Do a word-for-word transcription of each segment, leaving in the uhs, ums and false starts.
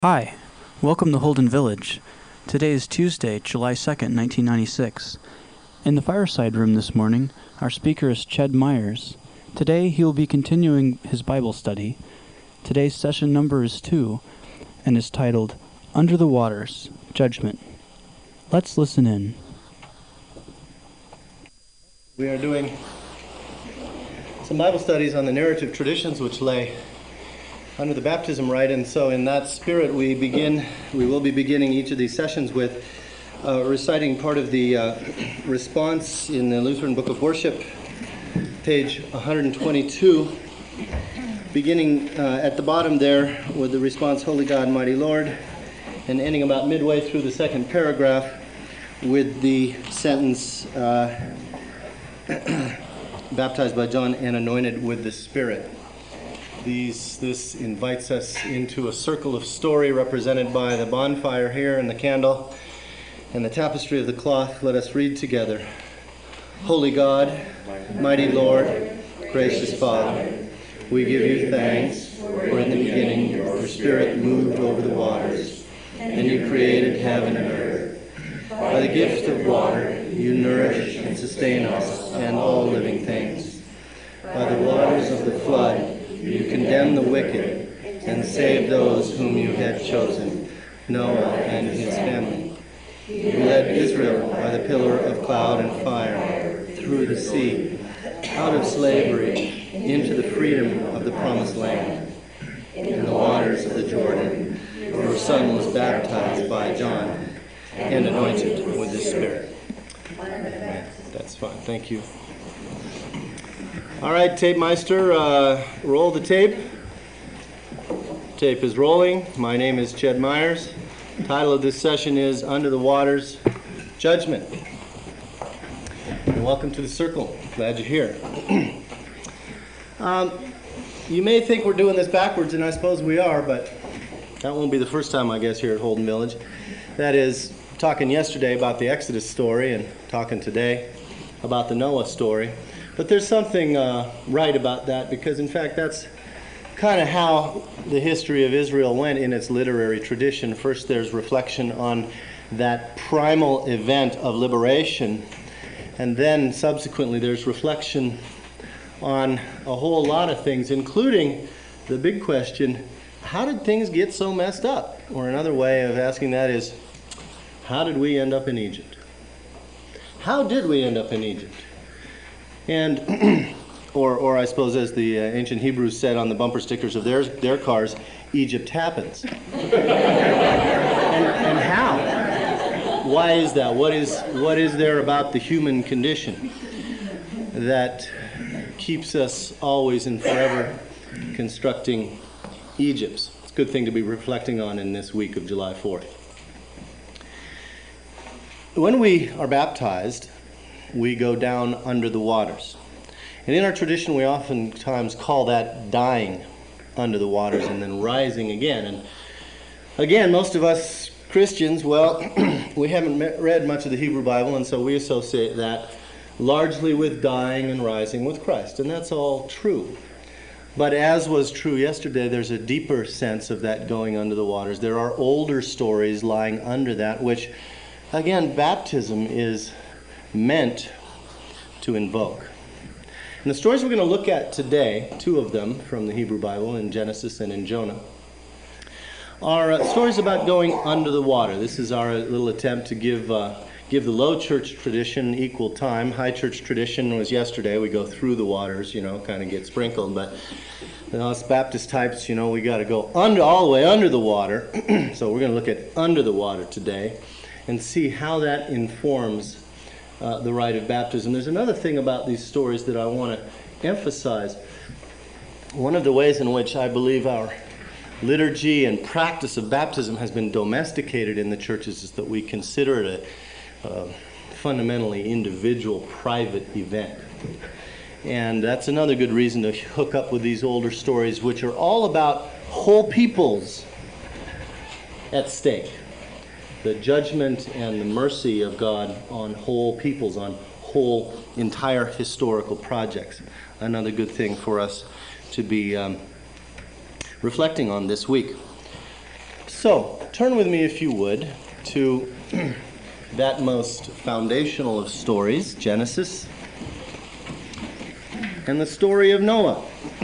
Hi, welcome to Holden Village. Today is Tuesday, July second, nineteen ninety-six. In the fireside room this morning, our speaker is Ched Myers. Today he will be continuing his Bible study. Today's session number is two and is titled, Under the Waters, Judgment. Let's listen in. We are doing some Bible studies on the narrative traditions which lay under the baptism rite, and so in that spirit we begin, we will be beginning each of these sessions with uh, reciting part of the uh, response in the Lutheran Book of Worship, page one hundred twenty-two, beginning uh, at the bottom there with the response, Holy God, Mighty Lord, and ending about midway through the second paragraph with the sentence, uh, baptized by John and anointed with the Spirit. These, this invites us into a circle of story represented by the bonfire here and the candle and the tapestry of the cloth. Let us read together. Holy God, mighty Lord, gracious Father, we give you thanks, for in the beginning your Spirit moved over the waters, and you created heaven and earth. By the gift of water, you nourish and sustain us and all living things. By the waters of the flood, you condemn the wicked and save those whom you had chosen, Noah and his family. You led Israel by the pillar of cloud and fire through the sea, out of slavery into the freedom of the promised land. In the waters of the Jordan, your son was baptized by John and anointed with the Spirit. That's fine. Thank you. All right, Tape Meister, uh, roll the tape. Tape is rolling. My name is Ched Myers. Title of this session is Under the Waters, Judgment. And welcome to the circle. Glad you're here. um, you may think we're doing this backwards, and I suppose we are, but that won't be the first time, I guess, here at Holden Village. That is, talking yesterday about the Exodus story and talking today about the Noah story. But there's something uh, right about that, because in fact that's kind of how the history of Israel went in its literary tradition. First there's reflection on that primal event of liberation, and then subsequently there's reflection on a whole lot of things, including the big question, how did things get so messed up? Or another way of asking that is, how did we end up in Egypt? How did we end up in Egypt? And, or, or I suppose as the uh, ancient Hebrews said on the bumper stickers of their, their cars, Egypt happens. and, and how? Why is that? What is, what is there about the human condition that keeps us always and forever constructing Egypts? It's a good thing to be reflecting on in this week of July fourth. When we are baptized, we go down under the waters. And in our tradition, we oftentimes call that dying under the waters and then rising again. And again, most of us Christians, well, we haven't met, read much of the Hebrew Bible, and so we associate that largely with dying and rising with Christ. And that's all true. But as was true yesterday, there's a deeper sense of that going under the waters. There are older stories lying under that, which, again, baptism is meant to invoke. And the stories we're going to look at today, two of them from the Hebrew Bible, in Genesis and in Jonah, are uh, stories about going under the water. This is our little attempt to give uh, give the low church tradition equal time. High church tradition was yesterday. We go through the waters, you know, kind of get sprinkled. But you know, us Baptist types, you know, we got to go under all the way under the water. So we're going to look at under the water today and see how that informs Uh, the rite of baptism. There's another thing about these stories that I want to emphasize. One of the ways in which I believe our liturgy and practice of baptism has been domesticated in the churches is that we consider it a uh, fundamentally individual, private event. And that's another good reason to hook up with these older stories, which are all about whole peoples at stake. The judgment and the mercy of God on whole peoples, on whole entire historical projects. Another good thing for us to be um, reflecting on this week. So, turn with me, if you would, to that most foundational of stories, Genesis, and the story of Noah.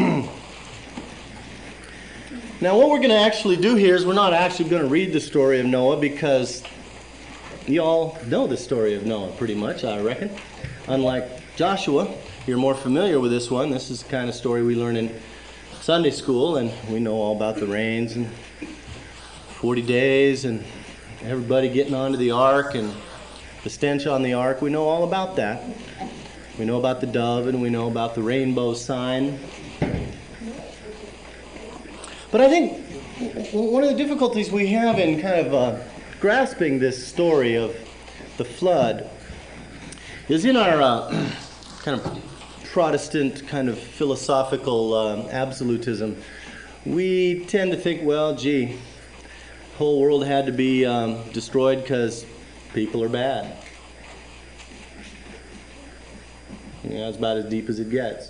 Now, what we're going to actually do here is we're not actually going to read the story of Noah, because you all know the story of Noah pretty much, I reckon. Unlike Joshua, you're more familiar with this one. This is the kind of story we learn in Sunday school, and we know all about the rains and forty days and everybody getting onto the ark and the stench on the ark. We know all about that. We know about the dove, and we know about the rainbow sign. But I think one of the difficulties we have in kind of uh, grasping this story of the flood is in our uh, kind of Protestant kind of philosophical um, absolutism. We tend to think, well, gee, the whole world had to be um, destroyed because people are bad. You know, that's about as deep as it gets.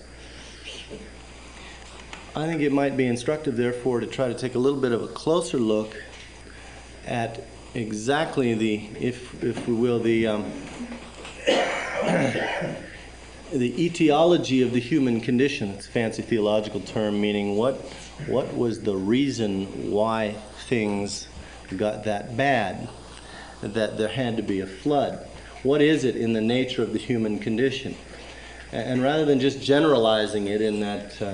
I think it might be instructive, therefore, to try to take a little bit of a closer look at exactly the, if if we will, the um, the etiology of the human condition. It's a fancy theological term, meaning what what was the reason why things got that bad, that there had to be a flood. What is it in the nature of the human condition? And rather than just generalizing it in that uh,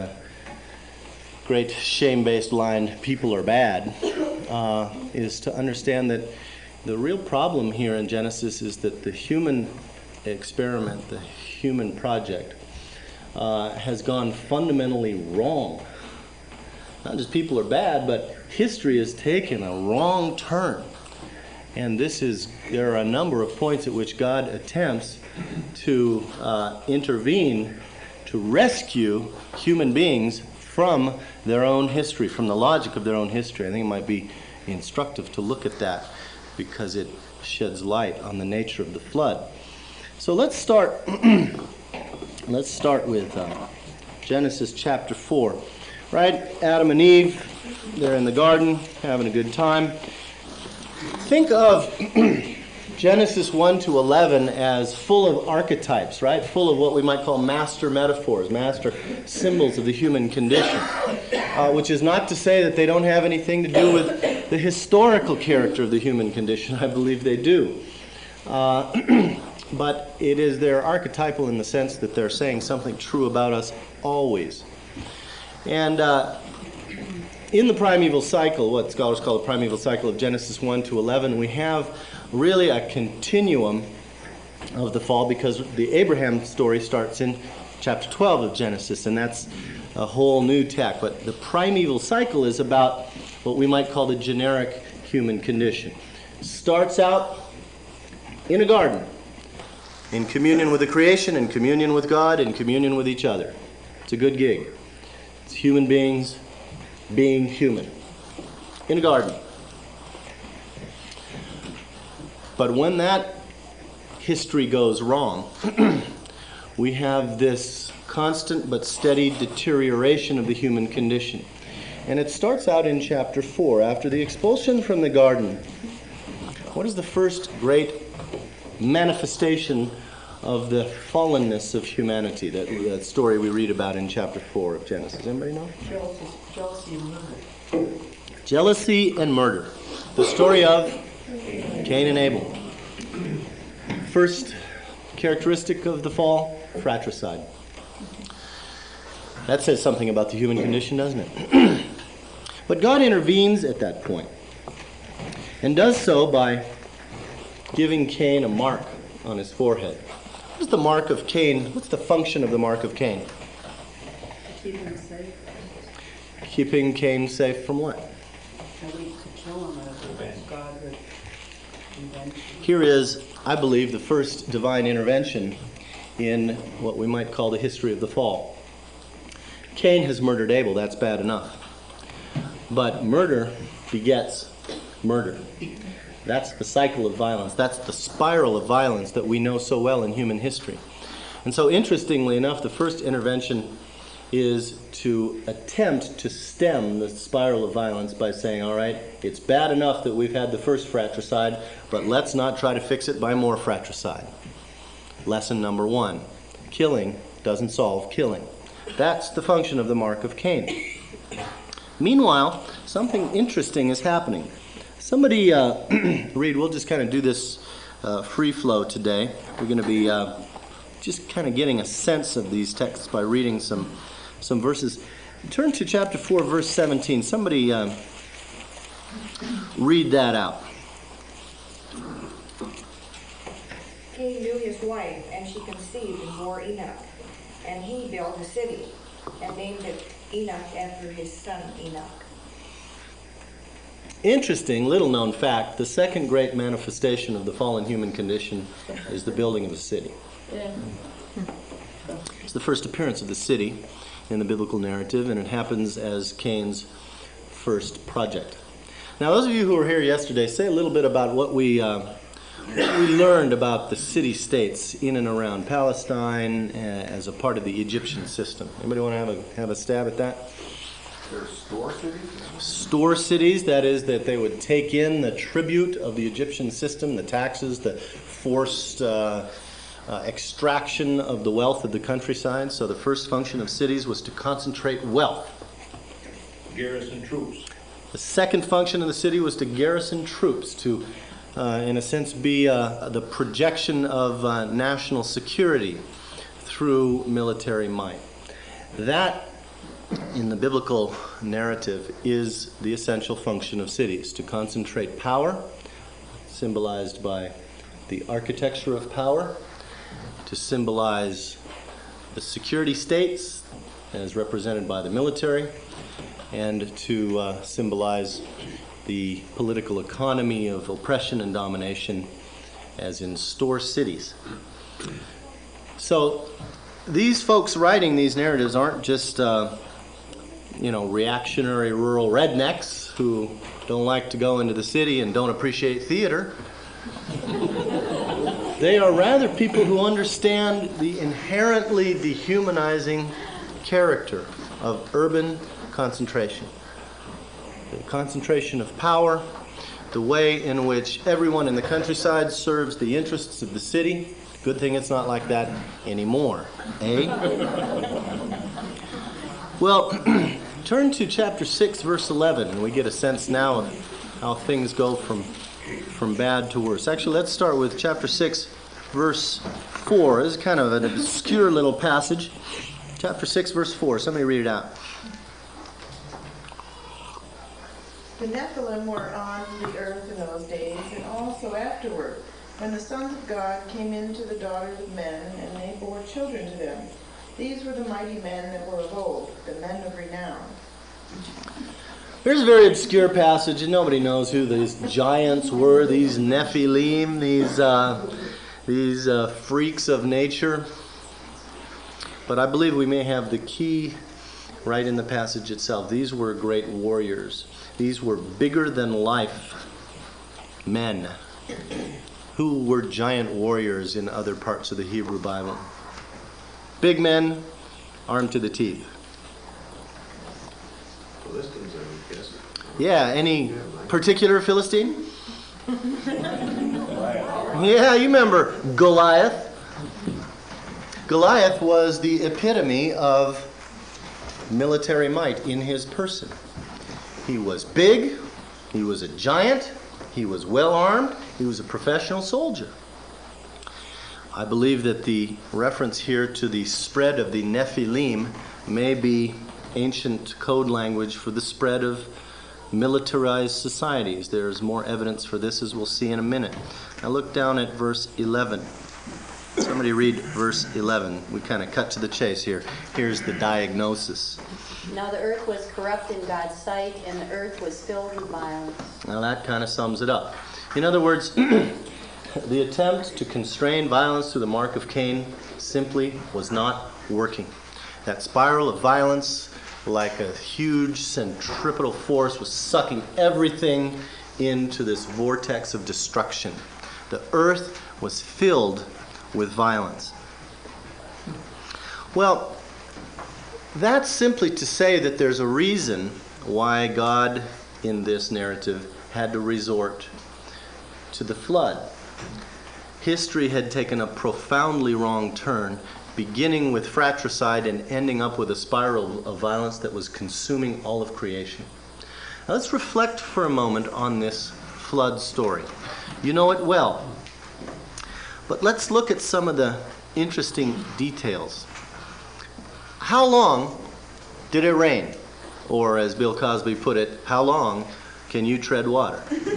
great shame-based line, people are bad, uh, is to understand that the real problem here in Genesis is that the human experiment, the human project, uh, has gone fundamentally wrong. Not just people are bad, but history has taken a wrong turn. And this is, there are a number of points at which God attempts to uh, intervene to rescue human beings from their own history, from the logic of their own history. I think it might be instructive to look at that because it sheds light on the nature of the flood. So let's start, let's start with uh, Genesis chapter four. Right? Adam and Eve, they're in the garden, having a good time. Think of Genesis one to eleven as full of archetypes, right? Full of what we might call master metaphors, master symbols of the human condition, uh, which is not to say that they don't have anything to do with the historical character of the human condition. I believe they do. Uh, but it is they're archetypal in the sense that they're saying something true about us always. And uh, in the primeval cycle, what scholars call the primeval cycle of Genesis one to eleven, we have really a continuum of the fall, because the Abraham story starts in chapter twelve of Genesis, and that's a whole new tack. But the primeval cycle is about what we might call the generic human condition. Starts out in a garden, in communion with the creation, in communion with God, in communion with each other. It's a good gig. It's human beings being human in a garden. But when that history goes wrong, we have this constant but steady deterioration of the human condition. And it starts out in chapter four. After the expulsion from the garden, what is the first great manifestation of the fallenness of humanity, that, that story we read about in chapter four of Genesis? Anybody know? Jealousy, jealousy and murder. Jealousy and murder. The story of Cain and Abel. First characteristic of the fall, fratricide. That says something about the human condition, doesn't it? But God intervenes at that point, and does so by giving Cain a mark on his forehead. What's the mark of Cain? What's the function of the mark of Cain? Keep him safe. Keeping Cain safe from what? Nobody could kill him if God would invent. Here is, I believe, the first divine intervention in what we might call the history of the fall. Cain has murdered Abel. That's bad enough. But murder begets murder. That's the cycle of violence. That's the spiral of violence that we know so well in human history. And so, interestingly enough, the first intervention is to attempt to stem the spiral of violence by saying, all right, it's bad enough that we've had the first fratricide, but let's not try to fix it by more fratricide. Lesson number one, killing doesn't solve killing. That's the function of the mark of Cain. Meanwhile, something interesting is happening. Somebody, uh, read, we'll just kind of do this uh, free flow today. We're going to be uh, just kind of getting a sense of these texts by reading some some verses. Turn to chapter four, verse seventeen. Somebody um, read that out. Cain knew his wife, and she conceived and bore Enoch. And he built a city, and named it Enoch after his son Enoch. Interesting, little-known fact, the second great manifestation of the fallen human condition is the building of a city. Yeah. It's the first appearance of the city in the biblical narrative, and it happens as Cain's first project. Now, those of you who were here yesterday, say a little bit about what we uh, what we learned about the city-states in and around Palestine uh, as a part of the Egyptian system. Anybody want to have a have a stab at that? They're store cities? Store cities, that is, that they would take in the tribute of the Egyptian system, the taxes, the forced uh, uh, extraction of the wealth of the countryside. So the first function of cities was to concentrate wealth. Garrison troops. The second function of the city was to garrison troops, to, uh, in a sense, be uh, the projection of uh, national security through military might. That, in the biblical narrative, is the essential function of cities, to concentrate power, symbolized by the architecture of power, to symbolize the security states, as represented by the military, and to uh, symbolize the political economy of oppression and domination, as in store cities. So these folks writing these narratives aren't just uh, you know, reactionary rural rednecks who don't like to go into the city and don't appreciate theater. They are rather people who understand the inherently dehumanizing character of urban concentration. The concentration of power, the way in which everyone in the countryside serves the interests of the city. Good thing it's not like that anymore, eh? Well, turn to chapter six, verse eleven, and we get a sense now of how things go from, from bad to worse. Actually, let's start with chapter six, verse four. This is kind of an obscure little passage. Chapter six, verse four. Somebody read it out. The Nephilim were on the earth in those days, and also afterward, when the sons of God came into the daughters of men, and they bore children to them. These were the mighty men that were of old, the men of renown. Here's a very obscure passage, and nobody knows who these giants were, these Nephilim, these uh, these uh, freaks of nature. But I believe we may have the key right in the passage itself. These were great warriors. These were bigger than life men who were giant warriors in other parts of the Hebrew Bible. Big men, armed to the teeth. Philistines, I would guess. Yeah, any particular Philistine? Yeah, you remember Goliath. Goliath was the epitome of military might in his person. He was big, he was a giant, he was well armed, he was a professional soldier. I believe that the reference here to the spread of the Nephilim may be ancient code language for the spread of militarized societies. There's more evidence for this, as we'll see in a minute. Now look down at verse eleven. Somebody read verse eleven. We kind of cut to the chase here. Here's the diagnosis. Now the earth was corrupt in God's sight, and the earth was filled with violence. Now that kind of sums it up. In other words, the attempt to constrain violence through the mark of Cain simply was not working. That spiral of violence, like a huge centripetal force, was sucking everything into this vortex of destruction. The earth was filled with violence. Well, That's simply to say that there's a reason why God in this narrative had to resort to the flood. History had taken a profoundly wrong turn, beginning with fratricide and ending up with a spiral of violence that was consuming all of creation. Now let's reflect for a moment on this flood story. You know it well. But let's look at some of the interesting details. How long did it rain? Or as Bill Cosby put it, how long can you tread water?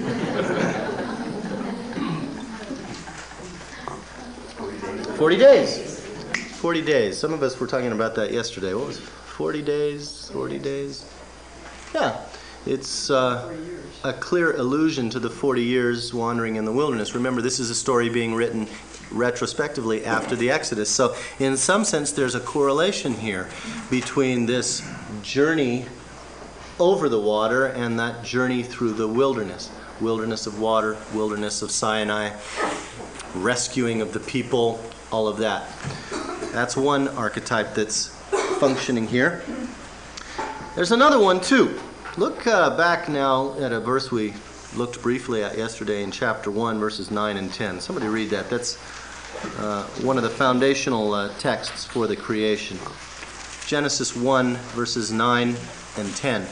Forty days. Forty days. Some of us were talking about that yesterday. What was it? Forty days? Forty days? Yeah. It's uh, a clear allusion to the forty years wandering in the wilderness. Remember, this is a story being written retrospectively after the Exodus. So in some sense, there's a correlation here between this journey over the water and that journey through the wilderness. Wilderness of water, wilderness of Sinai, rescuing of the people, all of that. That's one archetype that's functioning here. There's another one too. Look uh, back now at a verse we looked briefly at yesterday in chapter one, verses nine and ten. Somebody read that. That's uh, one of the foundational uh, texts for the creation. Genesis one, verses nine and ten.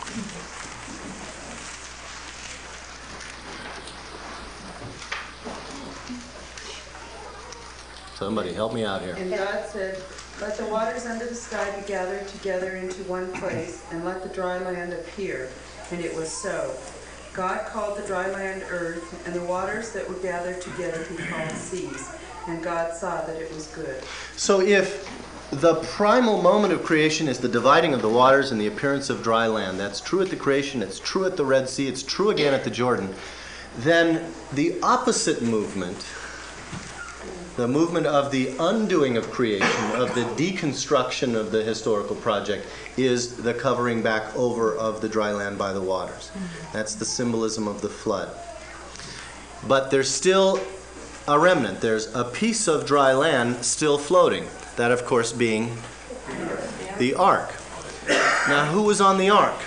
Somebody help me out here. And God said, "Let the waters under the sky be gathered together into one place, and let the dry land appear." And it was so. God called the dry land earth, and the waters that were gathered together he called seas. And God saw that it was good. So if the primal moment of creation is the dividing of the waters and the appearance of dry land, that's true at the creation, it's true at the Red Sea, it's true again at the Jordan, then the opposite movement, the movement of the undoing of creation, of the deconstruction of the historical project, is the covering back over of the dry land by the waters. That's the symbolism of the flood. But there's still a remnant. There's a piece of dry land still floating. That, of course, being the ark. Now, who was on the ark?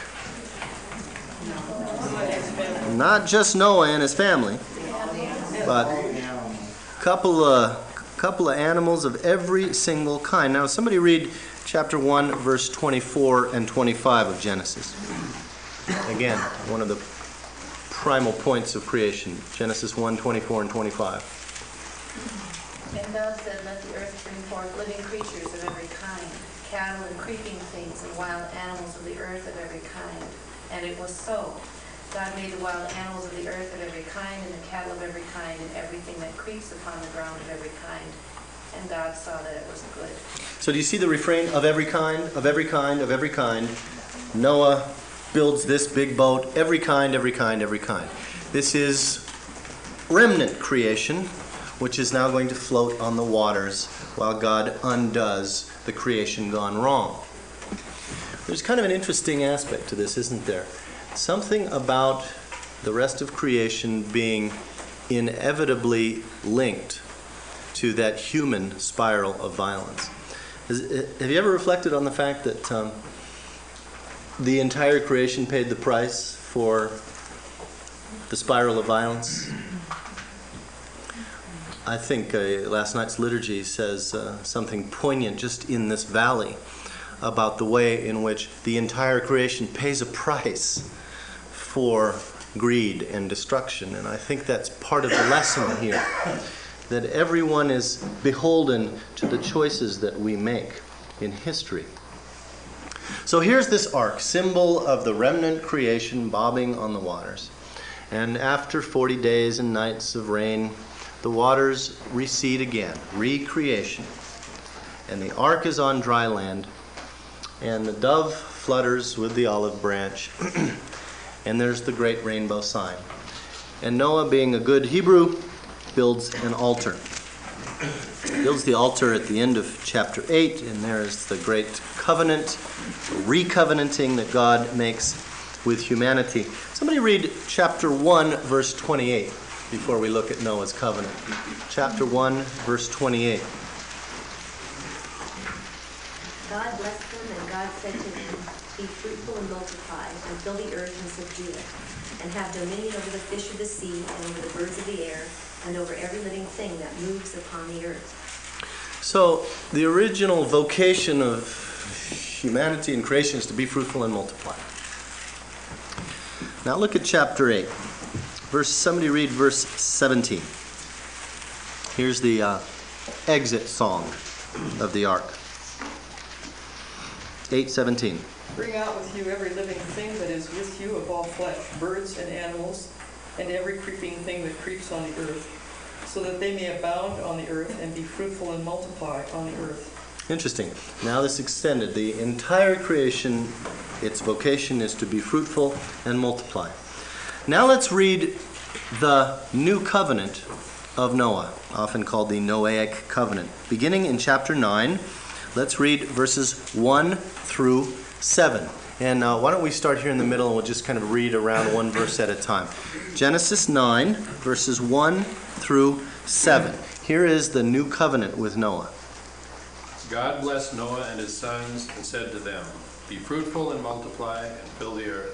Not just Noah and his family, but couple of couple of animals of every single kind. Now somebody read chapter one, verse twenty-four and twenty-five of Genesis. Again, one of the primal points of creation. Genesis one, twenty-four and twenty-five. And God said, "Let the earth bring forth living creatures of every kind, cattle and creeping things, and wild animals of the earth of every kind." And it was so. God made the wild animals of the earth of every kind, and the cattle of every kind, and everything that creeps upon the ground of every kind. And God saw that it was good. So do you see the refrain? Of every kind, of every kind, of every kind. Noah builds this big boat. Every kind, every kind, every kind. This is remnant creation, which is now going to float on the waters while God undoes the creation gone wrong. There's kind of an interesting aspect to this, isn't there? Something about the rest of creation being inevitably linked to that human spiral of violence. Have you ever reflected on the fact that um, the entire creation paid the price for the spiral of violence? I think uh, last night's liturgy says uh, something poignant just in this valley about the way in which the entire creation pays a price for greed and destruction. And I think that's part of the lesson here, that everyone is beholden to the choices that we make in history. So here's this ark, symbol of the remnant creation bobbing on the waters. And after forty days and nights of rain, the waters recede again, recreation. And the ark is on dry land, and the dove flutters with the olive branch. And there's the great rainbow sign. And Noah, being a good Hebrew, builds an altar. Builds the altar at the end of chapter eight, and there is the great covenant, re-covenanting that God makes with humanity. Somebody read chapter one, verse twenty-eight, before we look at Noah's covenant. Chapter one, verse twenty-eight. God blessed them, and God said to him, "Be fruitful and multiply, and fill the earth and subdue it, and have dominion over the fish of the sea, and over the birds of the air, and over every living thing that moves upon the earth." So, the original vocation of humanity and creation is to be fruitful and multiply. Now look at chapter eight. Verse, somebody read verse seventeen. Here's the uh, exit song of the ark. eight seventeen. Bring out with you every living thing that is with you of all flesh, birds and animals, and every creeping thing that creeps on the earth, so that they may abound on the earth and be fruitful and multiply on the earth. Interesting. Now this extended. The entire creation, its vocation is to be fruitful and multiply. Now let's read the new covenant of Noah, often called the Noahic covenant. Beginning in chapter nine, let's read verses one through seven. And uh, why don't we start here in the middle and we'll just kind of read around one verse at a time. Genesis nine, verses one through seven. Here is the new covenant with Noah. God blessed Noah and his sons and said to them, "Be fruitful and multiply and fill the earth."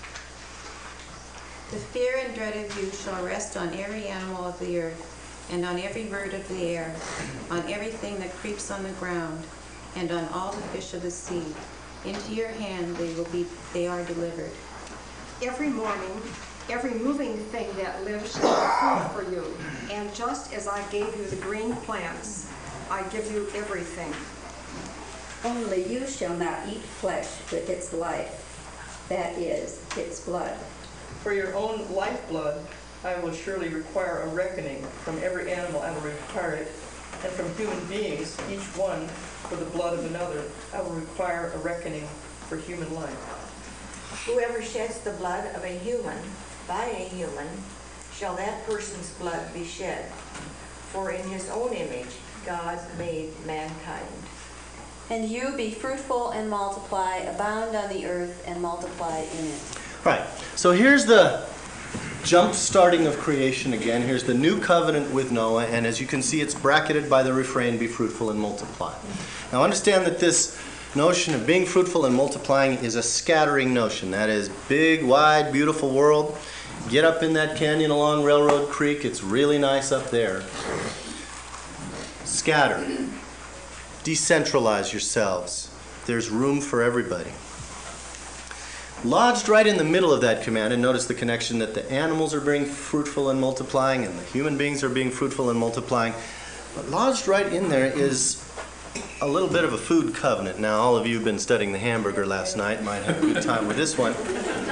The fear and dread of you shall rest on every animal of the earth, and on every bird of the air, on everything that creeps on the ground, and on all the fish of the sea. Into your hand they will be, they are delivered. Every morning, every moving thing that lives shall be food for you. And just as I gave you the green plants, I give you everything. Only you shall not eat flesh with its life, that is, its blood. For your own lifeblood I will surely require a reckoning. From every animal I will require it, and from human beings, each one for the blood of another, I will require a reckoning for human life. Whoever sheds the blood of a human by a human, shall that person's blood be shed. For in his own image God made mankind. And you be fruitful and multiply, abound on the earth and multiply in it. Right. So here's the jump starting of creation again. Here's the new covenant with Noah, and as you can see, it's bracketed by the refrain, "Be fruitful and multiply." Now understand that this notion of being fruitful and multiplying is a scattering notion. That is, big, wide, beautiful world. Get up in that canyon along Railroad Creek. It's really nice up there. Scatter. Decentralize yourselves. There's room for everybody. Lodged right in the middle of that command, and notice the connection that the animals are being fruitful and multiplying and the human beings are being fruitful and multiplying. But lodged right in there is a little bit of a food covenant. Now, all of you have been studying the hamburger last night, might have a good time with this one.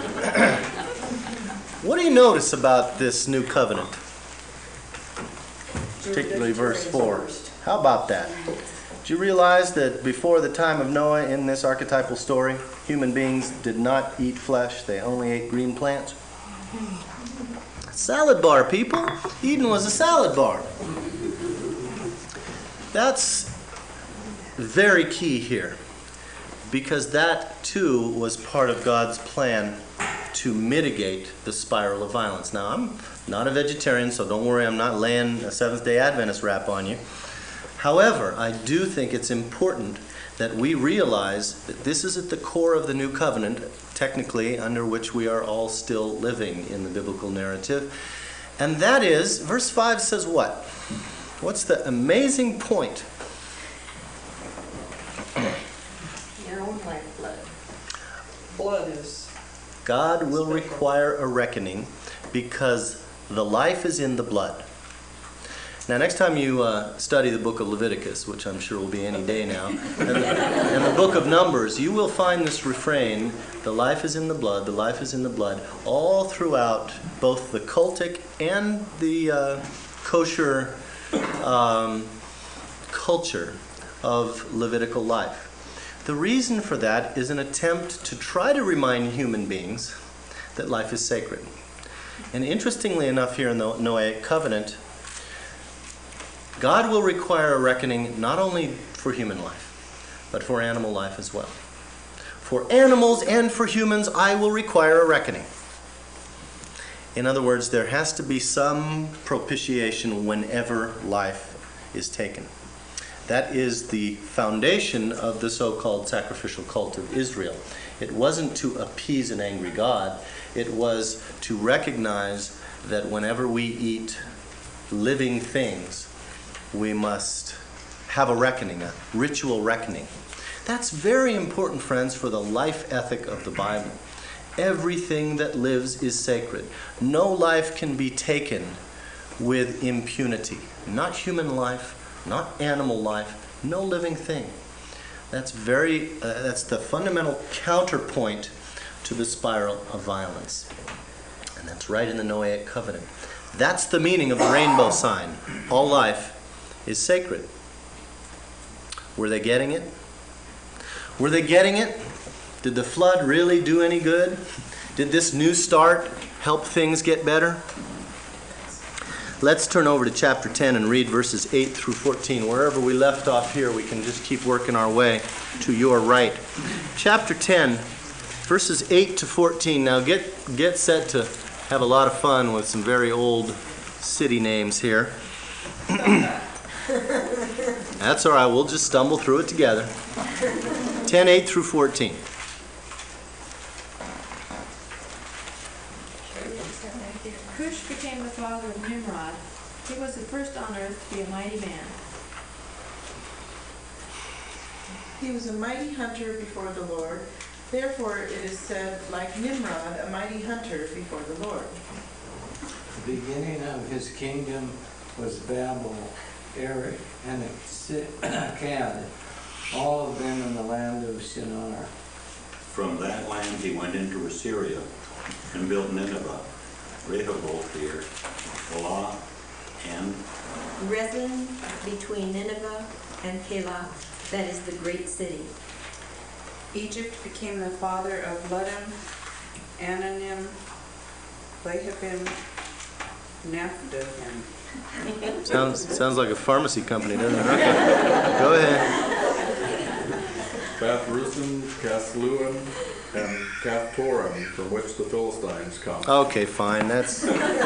What do you notice about this new covenant? Particularly verse four. How about that? Did you realize that before the time of Noah in this archetypal story, human beings did not eat flesh, they only ate green plants? Salad bar, people. Eden was a salad bar. That's very key here, because that too was part of God's plan to mitigate the spiral of violence. Now, I'm not a vegetarian, so don't worry, I'm not laying a Seventh-day Adventist rap on you. However, I do think it's important that we realize that this is at the core of the new covenant, technically, under which we are all still living in the biblical narrative. And that is, verse five says what? What's the amazing point? Your own lifeblood. Blood is... God will require a reckoning because the life is in the blood. Now, next time you uh, study the book of Leviticus, which I'm sure will be any day now, and the, and the book of Numbers, you will find this refrain, the life is in the blood, the life is in the blood, all throughout both the cultic and the uh, kosher um, culture of Levitical life. The reason for that is an attempt to try to remind human beings that life is sacred. And interestingly enough, here in the Noahic covenant, God will require a reckoning not only for human life, but for animal life as well. For animals and for humans, I will require a reckoning. In other words, there has to be some propitiation whenever life is taken. That is the foundation of the so-called sacrificial cult of Israel. It wasn't to appease an angry God. It was to recognize that whenever we eat living things, we must have a reckoning, a ritual reckoning. That's very important, friends, for the life ethic of the Bible. Everything that lives is sacred. No life can be taken with impunity. Not human life, not animal life, no living thing. That's very, uh, that's the fundamental counterpoint to the spiral of violence. And that's right in the Noahic covenant. That's the meaning of the rainbow sign. All life is sacred. Were they getting it? Were they getting it? Did the flood really do any good? Did this new start help things get better? Let's turn over to chapter ten and read verses eight through fourteen. Wherever we left off here, we can just keep working our way to your right. Chapter ten, verses eight to fourteen. Now get, get set to have a lot of fun with some very old city names here. That's all right. We'll just stumble through it together. ten, eight through fourteen. Cush became the father of Nimrod. He was the first on earth to be a mighty man. He was a mighty hunter before the Lord. Therefore it is said, like Nimrod, a mighty hunter before the Lord. The beginning of his kingdom was Babel, Erech, and Akkad, all of them in the land of Shinar. From that land he went into Assyria and built Nineveh, Rehoboth here, Elah, and Rezin between Nineveh and Calah, that is the great city. Egypt became the father of Ludim, Ananim, Lehabim, Naphtahim. Sounds, sounds like a pharmacy company, doesn't it? Okay. Go ahead. Bath-Rusin, Casluan, and Caphtorim, from which the Philistines come. Okay, fine. That's...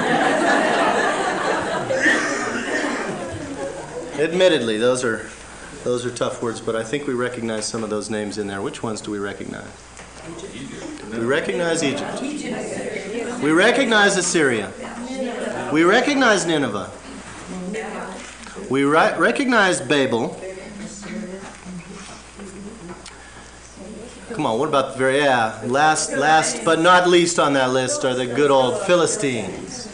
Admittedly, those are those are tough words, but I think we recognize some of those names in there. Which ones do we recognize? We recognize Egypt. We recognize Assyria. We recognize Nineveh. We ri- recognize Babel. Come on, what about the very, yeah, last, last but not least on that list are the good old Philistines.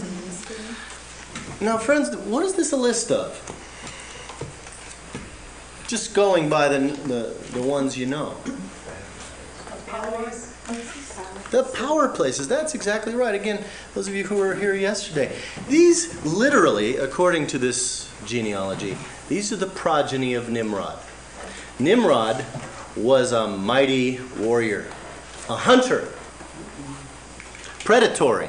Now, friends, what is this a list of? Just going by the, the, the ones you know. The power places, that's exactly right. Again, those of you who were here yesterday. These, literally, according to this genealogy, these are the progeny of Nimrod. Nimrod was a mighty warrior, a hunter, predatory,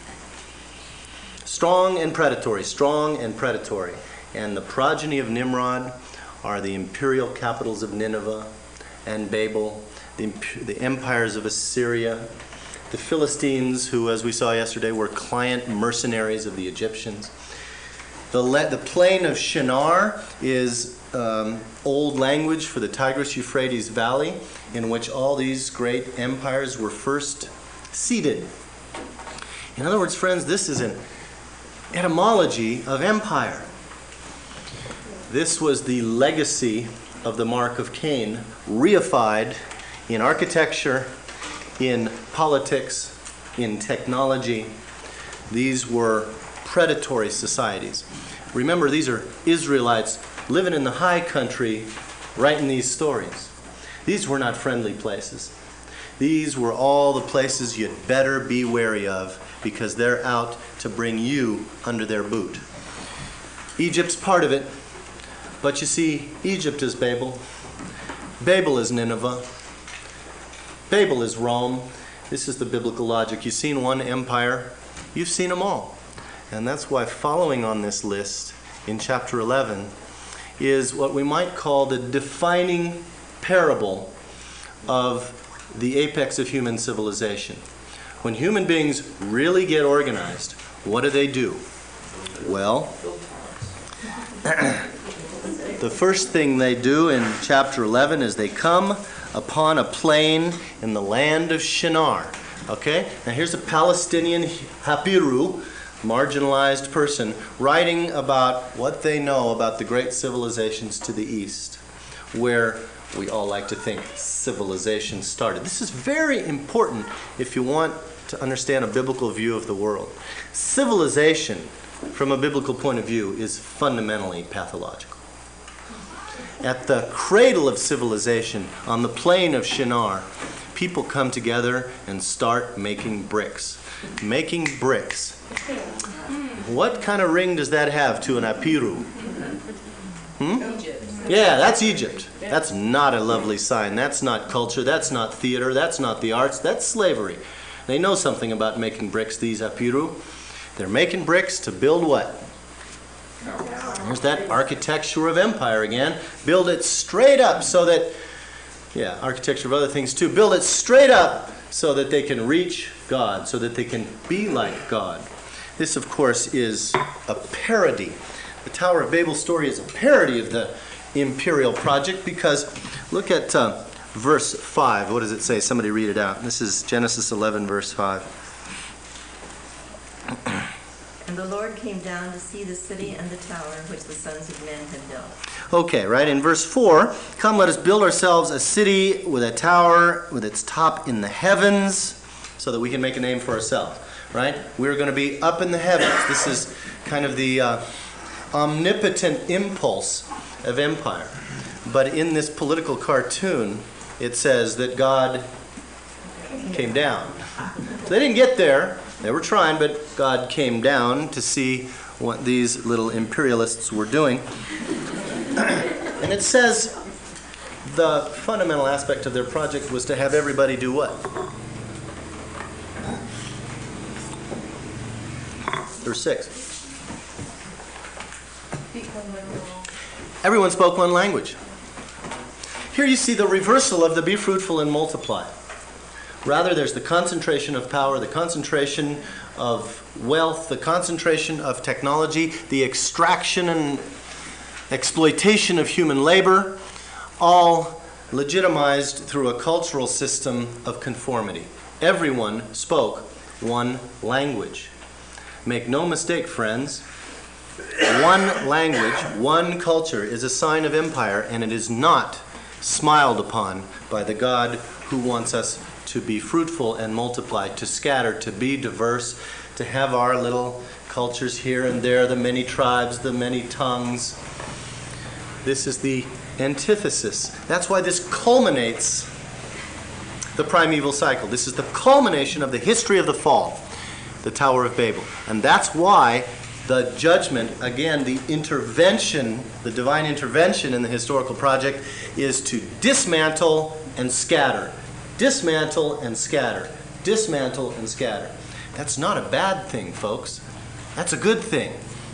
strong and predatory, strong and predatory. And the progeny of Nimrod are the imperial capitals of Nineveh and Babel, the, the empires of Assyria, the Philistines, who, as we saw yesterday, were client mercenaries of the Egyptians. The, le- the plain of Shinar is um, old language for the Tigris-Euphrates Valley, in which all these great empires were first seated. In other words, friends, this is an etymology of empire. This was the legacy of the mark of Cain, reified in architecture, in politics, in technology. These were predatory societies. Remember, these are Israelites living in the high country, writing these stories. These were not friendly places. These were all the places you'd better be wary of, because they're out to bring you under their boot. Egypt's part of it, but you see, Egypt is Babel. Babel is Nineveh. Babel is Rome. This is the biblical logic. You've seen one empire, you've seen them all. And that's why following on this list in chapter eleven is what we might call the defining parable of the apex of human civilization. When human beings really get organized, what do they do? Well, The first thing they do in chapter eleven is they come upon a plain in the land of Shinar. Okay? Now here's a Palestinian Hapiru, marginalized person, writing about what they know about the great civilizations to the east, where we all like to think civilization started. This is very important if you want to understand a biblical view of the world. Civilization, from a biblical point of view, is fundamentally pathological. At the cradle of civilization, on the plain of Shinar, people come together and start making bricks. Making bricks. What kind of ring does that have to an Apiru? Hmm? Yeah, that's Egypt. That's not a lovely sign. That's not culture. That's not theater. That's not the arts. That's slavery. They know something about making bricks, these Apiru. They're making bricks to build what? There's that architecture of empire again. Build it straight up so that, yeah, architecture of other things too. Build it straight up so that they can reach God, so that they can be like God. This, of course, is a parody. The Tower of Babel story is a parody of the imperial project because look at uh, verse five. What does it say? Somebody read it out. This is Genesis eleven, verse five. And the Lord came down to see the city and the tower which the sons of men had built. Okay, right? In verse four, come let us build ourselves a city with a tower with its top in the heavens so that we can make a name for ourselves, right? We're going to be up in the heavens. This is kind of the uh, omnipotent impulse of empire. But in this political cartoon, it says that God came down. So they didn't get there. They were trying, but God came down to see what these little imperialists were doing. And it says the fundamental aspect of their project was to have everybody do what? Verse six. Everyone spoke one language. Here you see the reversal of the be fruitful and multiply. Rather, there's the concentration of power, the concentration of wealth, the concentration of technology, the extraction and exploitation of human labor, all legitimized through a cultural system of conformity. Everyone spoke one language. Make no mistake, friends, one language, one culture is a sign of empire, and it is not smiled upon by the God who wants us to be fruitful and multiply, to scatter, to be diverse, to have our little cultures here and there, the many tribes, the many tongues. This is the antithesis. That's why this culminates the primeval cycle. This is the culmination of the history of the fall, the Tower of Babel. And that's why the judgment, again, the intervention, the divine intervention in the historical project is to dismantle and scatter. Dismantle and scatter. Dismantle and scatter. That's not a bad thing, folks. That's a good thing,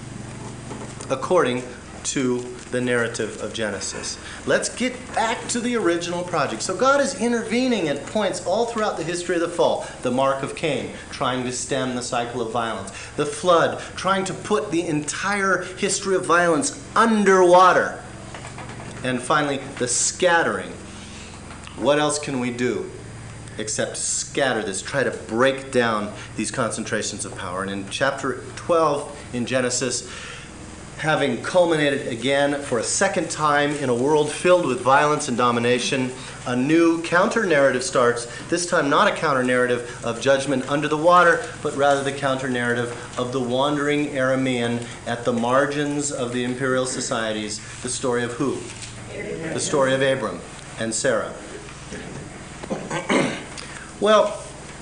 according to the narrative of Genesis. Let's get back to the original project. So God is intervening at points all throughout the history of the fall. The mark of Cain, trying to stem the cycle of violence. The flood, trying to put the entire history of violence underwater. And finally, the scattering. What else can we do except scatter this, try to break down these concentrations of power? And in chapter twelve in Genesis, having culminated again for a second time in a world filled with violence and domination, a new counter-narrative starts, this time not a counter-narrative of judgment under the water, but rather the counter-narrative of the wandering Aramean at the margins of the imperial societies, the story of who? The story of Abram and Sarah. Well,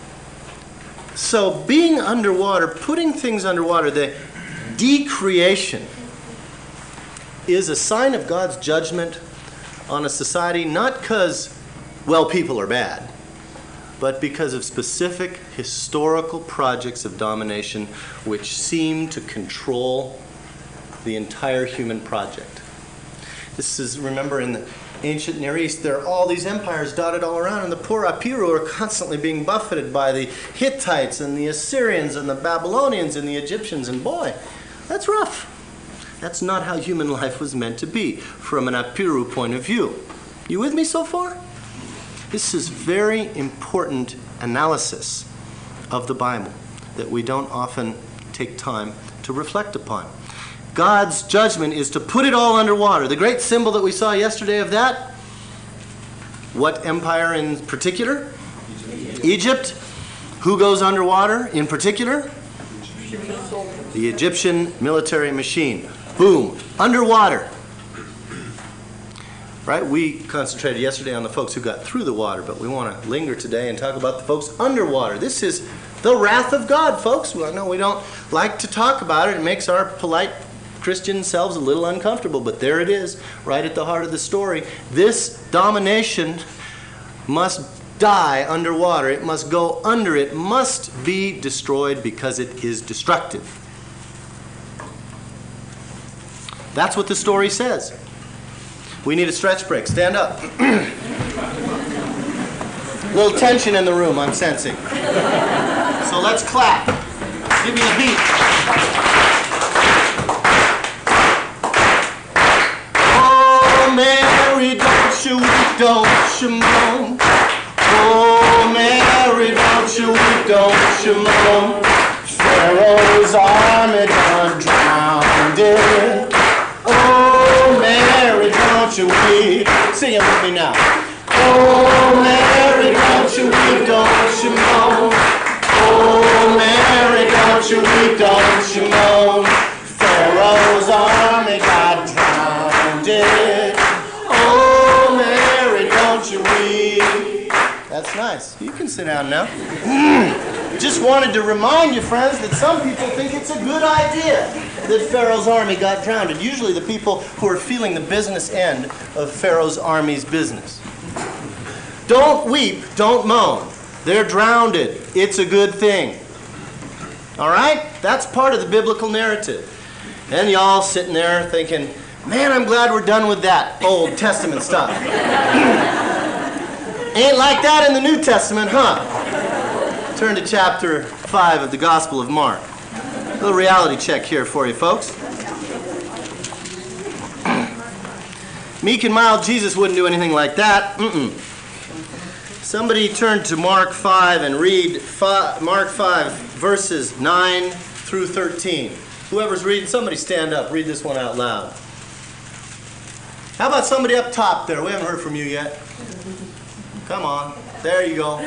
so being underwater, putting things underwater, the decreation is a sign of God's judgment on a society, not because, well, people are bad, but because of specific historical projects of domination which seem to control the entire human project. This is, remember, in the ancient Near East, there are all these empires dotted all around, and the poor Apiru are constantly being buffeted by the Hittites and the Assyrians and the Babylonians and the Egyptians, and boy, that's rough. That's not how human life was meant to be from an Apiru point of view. You with me so far? This is very important analysis of the Bible that we don't often take time to reflect upon. God's judgment is to put it all underwater. The great symbol that we saw yesterday of that, what empire in particular? Egypt. Egypt. Who goes underwater in particular? The Egyptian military machine. Boom, underwater. Right? We concentrated yesterday on the folks who got through the water, but we want to linger today and talk about the folks underwater. This is the wrath of God, folks. Well, I know we don't like to talk about it. It makes our polite Christian selves a little uncomfortable, but there it is, right at the heart of the story. This domination must die underwater. It must go under. It must be destroyed because it is destructive. That's what the story says. We need a stretch break. Stand up. A little tension in the room, I'm sensing. So let's clap. Give me a beat. Oh, Mary, don't you weep, don't you moan. Oh, Mary, don't you weep, don't you moan. Pharaoh's army done drowned it. Oh, Mary, don't you weep. Sing it with me now. Oh, Mary, don't you weep, don't you moan. Oh, Mary, don't you weep, don't you moan. Pharaoh's army got drowned it. Oh, Mary, don't you weep. That's nice. You can sit down now. Just wanted to remind you, friends, that some people think it's a good idea that Pharaoh's army got drowned. Usually the people who are feeling the business end of Pharaoh's army's business. Don't weep, don't moan. They're drowned. It's a good thing. All right? That's part of the biblical narrative. And y'all sitting there thinking, man, I'm glad we're done with that Old Testament stuff. Ain't like that in the New Testament, huh? Turn to chapter five of the Gospel of Mark. A little reality check here for you, folks. Meek and mild Jesus wouldn't do anything like that. Mm-mm. Somebody turn to Mark five and read five, Mark five, verses nine through thirteen. Whoever's reading, somebody stand up. Read this one out loud. How about somebody up top there? We haven't heard from you yet. Come on. There you go.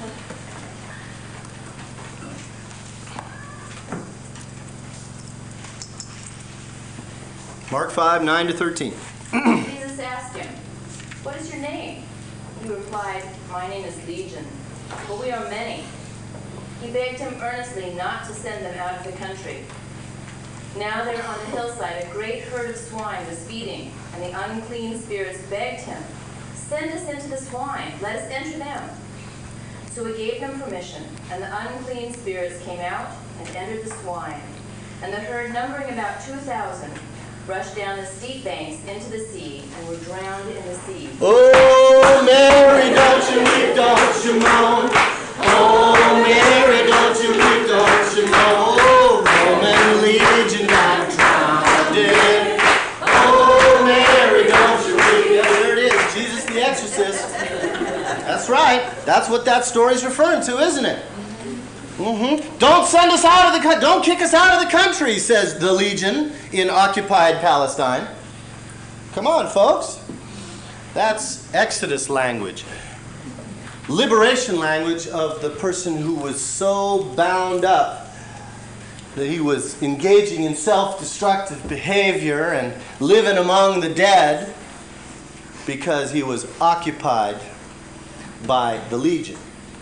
Mark five, nine to thirteen. Jesus asked him, "What is your name?" He replied, "My name is Legion, for we are many." He begged him earnestly not to send them out of the country. Now there on the hillside a great herd of swine was feeding, and the unclean spirits begged him, "Send us into the swine, let us enter them." So he gave them permission, and the unclean spirits came out and entered the swine. And the herd, numbering about two thousand, rushed down the steep banks into the sea and were drowned in the sea. Oh, Mary, don't you weep, don't you moan. Oh, Mary, don't you weep, don't you moan. Oh, Roman legion got drowned in. Oh, Mary, don't you weep. Yeah, there it is, Jesus the Exorcist. That's right. That's what that story's referring to, isn't it? Mm-hmm. Don't send us out of the country. Don't kick us out of the country, says the legion in occupied Palestine. Come on, folks. That's Exodus language. Liberation language of the person who was so bound up that he was engaging in self-destructive behavior and living among the dead because he was occupied by the legion.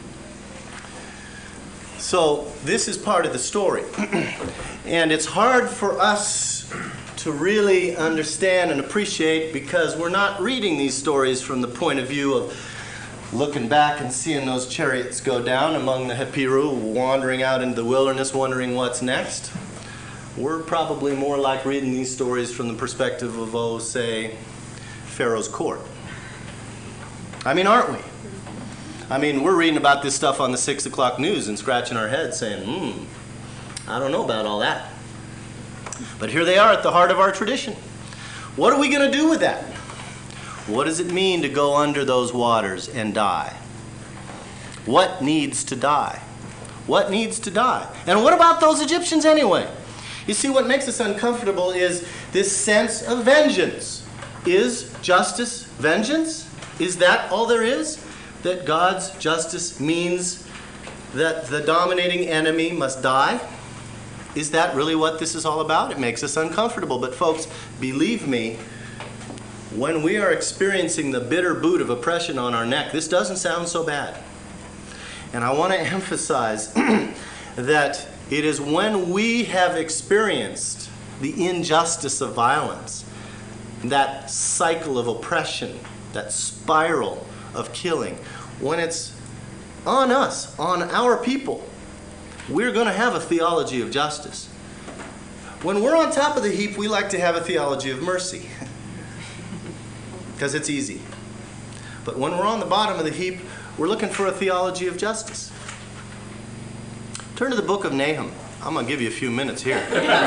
So this is part of the story. And it's hard for us to really understand and appreciate because we're not reading these stories from the point of view of looking back and seeing those chariots go down among the Hapiru, wandering out into the wilderness, wondering what's next. We're probably more like reading these stories from the perspective of, oh, say, Pharaoh's court. I mean, aren't we? I mean, we're reading about this stuff on the six o'clock news and scratching our heads saying, hmm, I don't know about all that. But here they are at the heart of our tradition. What are we going to do with that? What does it mean to go under those waters and die? What needs to die? What needs to die? And what about those Egyptians anyway? You see, what makes us uncomfortable is this sense of vengeance. Is justice vengeance? Is that all there is? That God's justice means that the dominating enemy must die? Is that really what this is all about? It makes us uncomfortable. But folks, believe me, when we are experiencing the bitter boot of oppression on our neck, this doesn't sound so bad. And I want to emphasize that it is when we have experienced the injustice of violence, that cycle of oppression, that spiral of killing, when it's on us, on our people, we're going to have a theology of justice. When we're on top of the heap, we like to have a theology of mercy, because it's easy. But when we're on the bottom of the heap, we're looking for a theology of justice. Turn to the book of Nahum. I'm going to give you a few minutes here.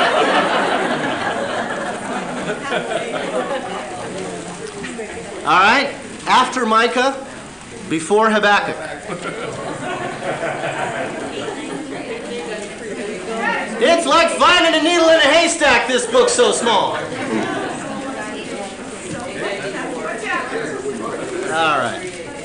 All right? After Micah, before Habakkuk. It's like finding a needle in a haystack, this book's so small. All right.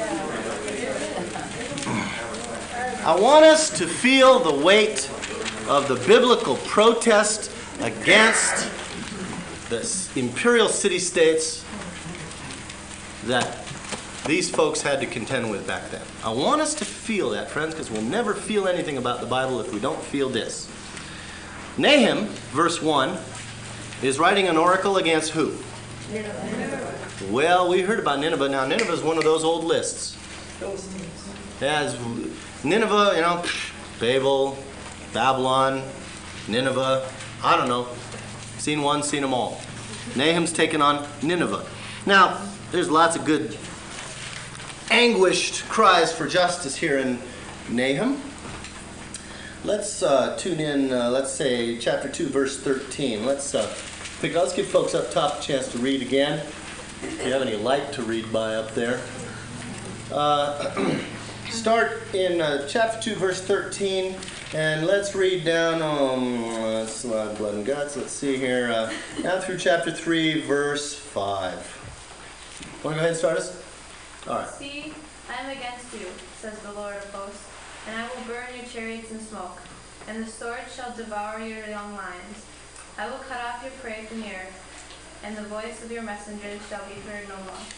I want us to feel the weight of the biblical protest against the imperial city-states that these folks had to contend with back then. I want us to feel that, friends, because we'll never feel anything about the Bible if we don't feel this. Nahum, verse one, is writing an oracle against who? Nineveh. Well, we heard about Nineveh. Now, Nineveh is one of those old lists. It has Nineveh, you know, Babel, Babylon, Nineveh, I don't know. Seen one, seen them all. Nahum's taken on Nineveh. Now, there's lots of good anguished cries for justice here in Nahum. Let's uh, tune in, uh, let's say, chapter two, verse thirteen. Let's, uh, pick, let's give folks up top a chance to read again. If you have any light to read by up there. Uh, start in uh, chapter two, verse thirteen, and let's read down, um, uh, slide blood and guts, let's see here, uh, down through chapter three, verse five. Want to go ahead and start us? All right. See, I am against you, says the Lord of hosts, and I will burn your chariots in smoke, and the sword shall devour your young lions. I will cut off your prey from the earth, and the voice of your messengers shall be heard no more.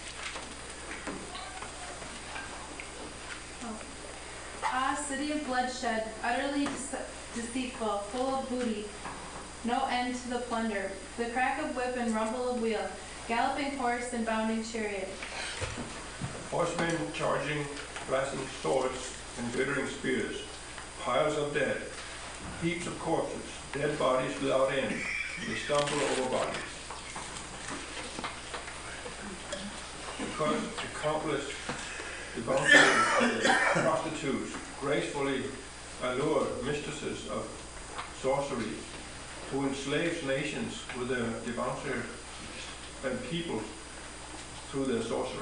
Oh. Ah, city of bloodshed, utterly dece- deceitful, full of booty, no end to the plunder, the crack of whip and rumble of wheel, galloping horse and bounding chariot. Horsemen charging, flashing swords and glittering spears, piles of dead, heaps of corpses, dead bodies without end. They stumble over bodies. Because accomplished devoutly prostitutes gracefully allure mistresses of sorcery, who enslaves nations with their debauchery and peoples through their sorcery.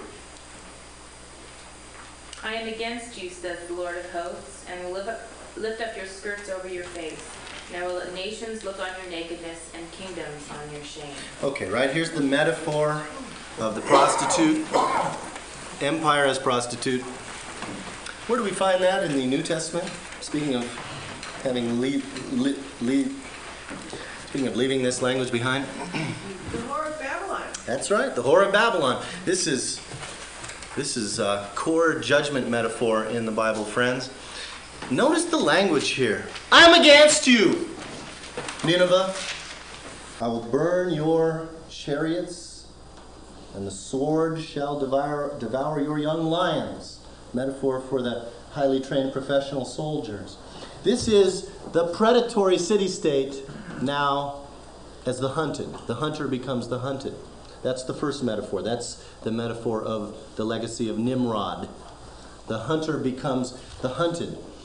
I am against you, says the Lord of hosts, and will lift up, lift up your skirts over your face. Now will nations look on your nakedness, and kingdoms on your shame. Okay, right here's the metaphor of the prostitute, empire as prostitute. Where do we find that in the New Testament? Speaking of having leave, leave, leave, speaking of leaving this language behind. The whore of Babylon. That's right, the whore of Babylon. This is this is a core judgment metaphor in the Bible, friends. Notice the language here. I'm against you, Nineveh. I will burn your chariots, and the sword shall devour, devour your young lions. Metaphor for the highly trained professional soldiers. This is the predatory city-state now as the hunted. The hunter becomes the hunted. That's the first metaphor. That's the metaphor of the legacy of Nimrod. The hunter becomes the hunted.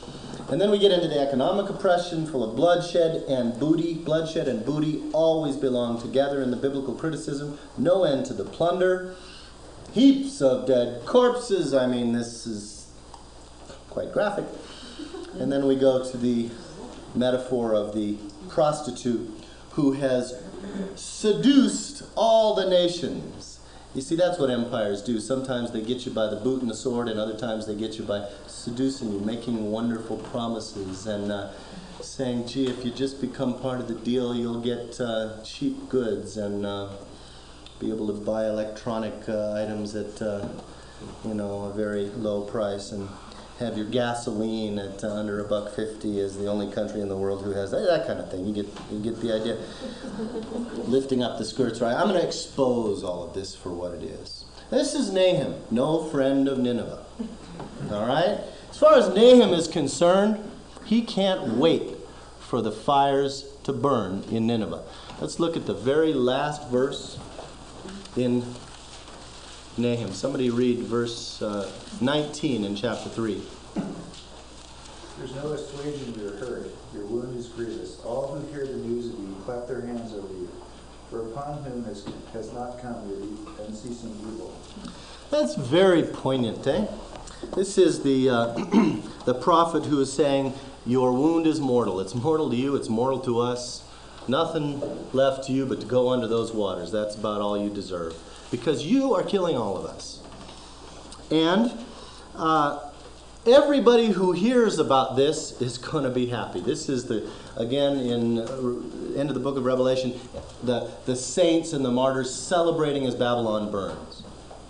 And then we get into the economic oppression full of bloodshed and booty. Bloodshed and booty always belong together in the biblical criticism. No end to the plunder. Heaps of dead corpses. I mean, this is quite graphic. And then we go to the metaphor of the prostitute who has seduced all the nations. You see, that's what empires do. Sometimes they get you by the boot and the sword, and other times they get you by seducing you, making wonderful promises, and uh, saying, gee, if you just become part of the deal, you'll get uh, cheap goods and uh, be able to buy electronic uh, items at, uh, you know, a very low price, and have your gasoline at uh, under a buck fifty is the only country in the world who has that, that kind of thing. You get, you get the idea. Lifting up the skirts, right? I'm going to expose all of this for what it is. This is Nahum, no friend of Nineveh. All right? As far as Nahum is concerned, he can't wait for the fires to burn in Nineveh. Let's look at the very last verse in Nahum. Somebody read verse uh, nineteen in chapter three. There's no assuaging your hurt. Your wound is grievous. All who hear the news of you clap their hands over you. For upon whom has, has not come your unceasing evil. That's very poignant, eh? This is the, uh, the prophet who is saying, your wound is mortal. It's mortal to you. It's mortal to us. Nothing left to you but to go under those waters. That's about all you deserve. Because you are killing all of us. And uh, everybody who hears about this is going to be happy. This is the, again, in uh, end of the book of Revelation, the, the saints and the martyrs celebrating as Babylon burns.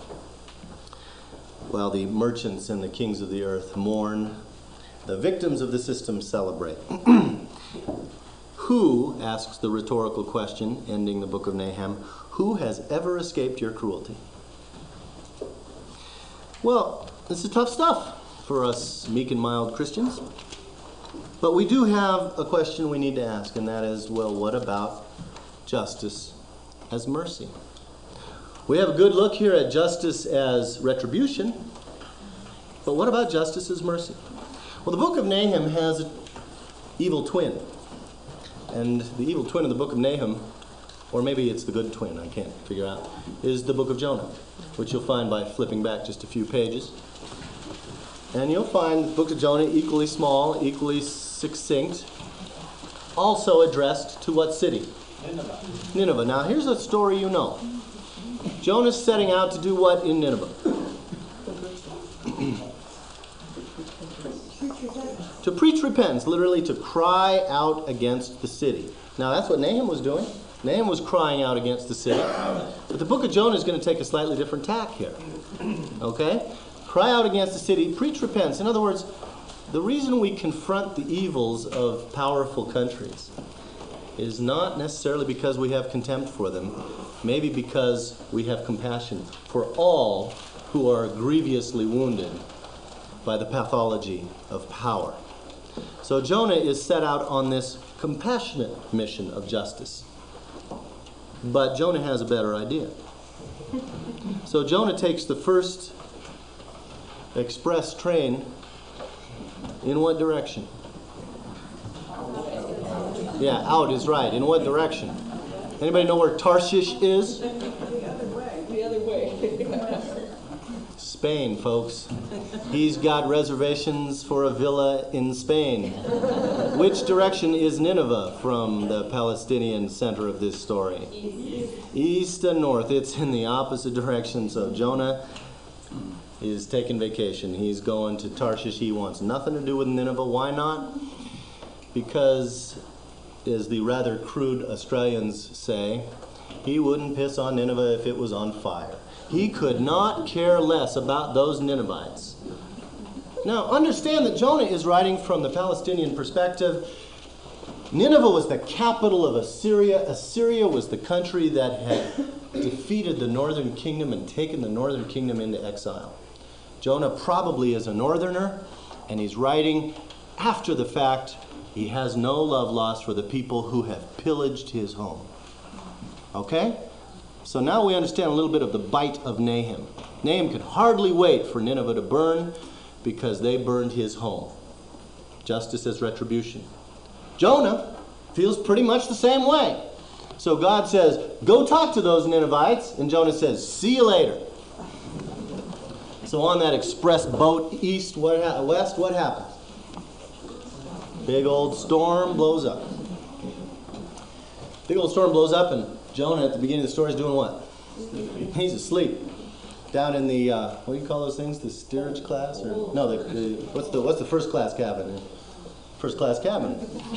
While the merchants and the kings of the earth mourn, the victims of the system celebrate. Who, asks the rhetorical question, ending the book of Nahum, who has ever escaped your cruelty? Well, this is tough stuff for us meek and mild Christians. But we do have a question we need to ask, and that is, well, what about justice as mercy? We have a good look here at justice as retribution, but what about justice as mercy? Well, the book of Nahum has an evil twin. And the evil twin of the book of Nahum, or maybe it's the good twin, I can't figure out, is the book of Jonah, which you'll find by flipping back just a few pages. And you'll find the book of Jonah equally small, equally succinct, also addressed to what city? Nineveh. Nineveh. Now, here's a story you know. Jonah's setting out to do what in Nineveh? To preach repentance, literally to cry out against the city. Now, that's what Nahum was doing. Nahum was crying out against the city. But the book of Jonah is going to take a slightly different tack here. Okay? Cry out against the city, preach repentance. In other words, the reason we confront the evils of powerful countries is not necessarily because we have contempt for them, maybe because we have compassion for all who are grievously wounded by the pathology of power. So Jonah is set out on this compassionate mission of justice. But Jonah has a better idea. So Jonah takes the first express train in what direction? Yeah, out is right. In what direction? Anybody know where Tarshish is? The other way. The other way. Spain, folks. He's got reservations for a villa in Spain. Which direction is Nineveh from the Palestinian center of this story? East. East and north. It's in the opposite direction. So Jonah is taking vacation. He's going to Tarshish. He wants nothing to do with Nineveh. Why not? Because, as the rather crude Australians say, he wouldn't piss on Nineveh if it was on fire. He could not care less about those Ninevites. Now, understand that Jonah is writing from the Palestinian perspective. Nineveh was the capital of Assyria. Assyria was the country that had defeated the northern kingdom and taken the northern kingdom into exile. Jonah probably is a northerner, and he's writing after the fact. He has no love lost for the people who have pillaged his home. Okay? So now we understand a little bit of the bite of Nahum. Nahum could hardly wait for Nineveh to burn because they burned his home. justice as retribution. Jonah feels pretty much the same way. So God says, go talk to those Ninevites, and Jonah says, see you later. So on that express boat east, what ha- west, what happens? Big old storm blows up. Big old storm blows up, and Jonah at the beginning of the story is doing what? He's asleep. Down in the, uh, what do you call those things? The steerage class? Or no, the, the, what's the what's the first class cabin? First class cabin.